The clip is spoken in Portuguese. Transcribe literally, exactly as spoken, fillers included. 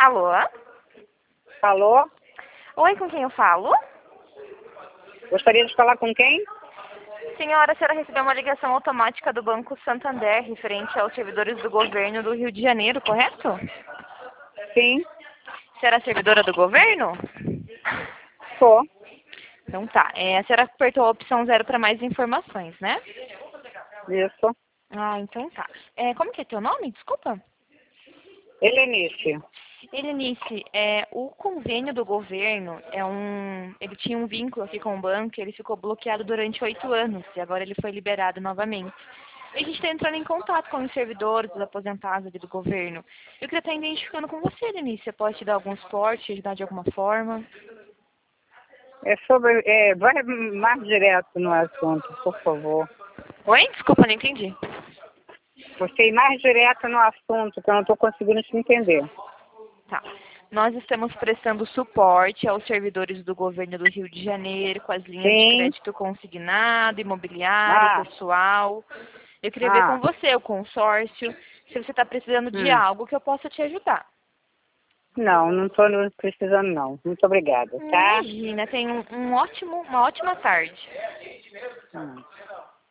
Alô? Alô? Oi, com quem eu falo? Gostaria de falar com quem? Senhora, a senhora recebeu uma ligação automática do Banco Santander referente aos servidores do governo do Rio de Janeiro, correto? Sim, A senhora é servidora do governo? sou. Então tá. É, a senhora apertou a opção zero para mais informações, né? Isso. Ah, então tá. É, como que é teu nome? Desculpa. Helenice. Helenice, é, o convênio do governo é um. Ele tinha um vínculo aqui com o banco e ele ficou bloqueado durante oito anos e agora ele foi liberado novamente. E a gente está entrando em contato com os servidores, os aposentados ali do governo. Eu queria estar identificando com você, Helenice. Você pode te dar algum suporte, te ajudar de alguma forma? É sobre. É, vai mais direto no assunto, por favor. Oi? Desculpa, não entendi. Você ir mais direto no assunto, que eu não estou conseguindo te entender. Tá. Nós estamos prestando suporte aos servidores do governo do Rio de Janeiro com as linhas de Sim. crédito consignado, imobiliário, Ah, pessoal. Eu queria ver com ah. você, o consórcio, se você está precisando de Hum. algo que eu possa te ajudar. Não, não estou precisando não. Muito obrigada, tá? Imagina, tenha um, um ótimo, uma ótima tarde. Hum.